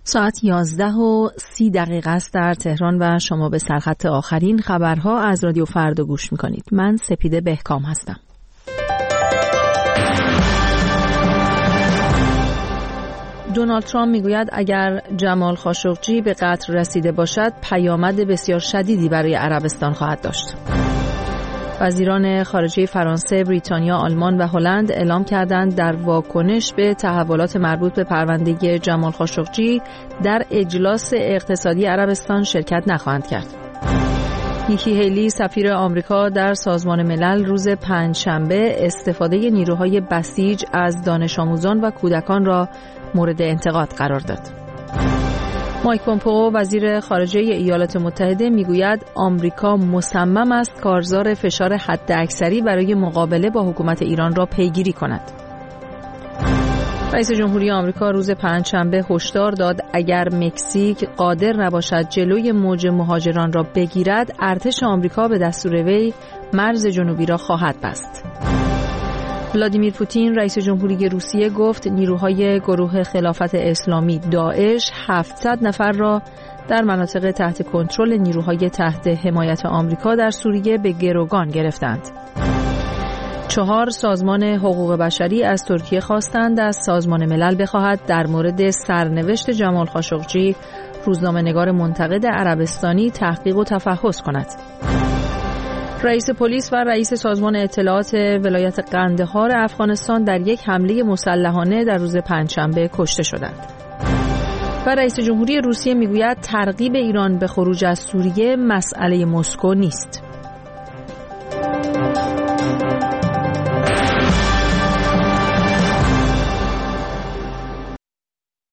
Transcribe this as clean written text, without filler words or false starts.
ساعت 11:30 است در تهران و شما به سرخط آخرین خبرها از رادیو فردا گوش میکنید. من سپیده بهکام هستم. دونالد ترامپ میگوید اگر جمال خاشقجی به قتل رسیده باشد پیامد بسیار شدیدی برای عربستان خواهد داشت. وزیران خارجه فرانسه، بریتانیا، آلمان و هلند اعلام کردند در واکنش به تحولات مربوط به پرونده جمال خاشقجی در اجلاس اقتصادی عربستان شرکت نخواهند کرد. نیکی هیلی سفیر آمریکا در سازمان ملل روز پنجشنبه استفاده نیروهای بسیج از دانش آموزان و کودکان را مورد انتقاد قرار داد. مایک پومپئو وزیر خارجه ایالات متحده میگوید آمریکا مصمم است کارزار فشار حداکثری برای مقابله با حکومت ایران را پیگیری کند. رئیس جمهوری آمریکا روز پنجشنبه هشدار داد اگر مکزیک قادر نباشد جلوی موج مهاجران را بگیرد، ارتش آمریکا به دستور وی مرز جنوبی را خواهد بست. ولادیمیر پوتین رئیس جمهوری روسیه گفت نیروهای گروه خلافت اسلامی داعش 700 نفر را در مناطق تحت کنترل نیروهای تحت حمایت آمریکا در سوریه به گروگان گرفتند. 4 سازمان حقوق بشری از ترکیه خواستند از سازمان ملل بخواهد در مورد سرنوشت جمال خاشقجی روزنامه‌نگار منتقد عربستانی تحقیق و تفحص کند. رئیس پلیس و رئیس سازمان اطلاعات ولایت قندهار افغانستان در یک حمله مسلحانه در روز پنجشنبه کشته شدند. و رئیس جمهوری روسیه میگوید ترغیب ایران به خروج از سوریه مسئله مسکو نیست.